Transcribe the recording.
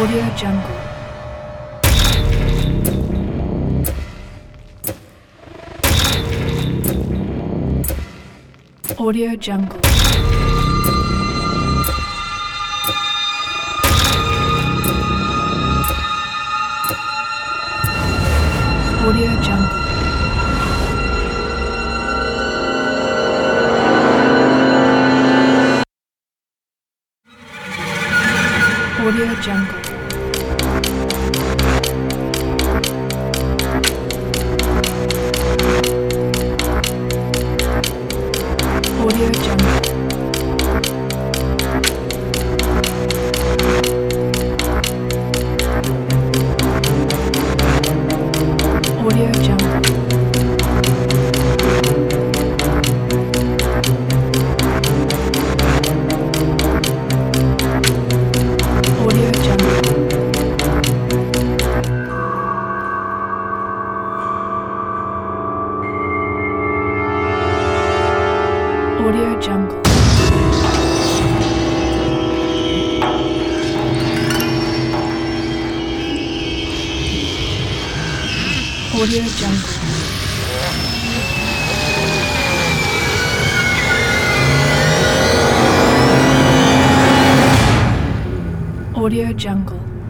Audio Jungle. Audio Jungle. Audio Jungle. Audio Jungle. Audio Jungle. Audio Jungle. Audio Jungle. Audio Jungle. Audio Jungle. Audio Jungle.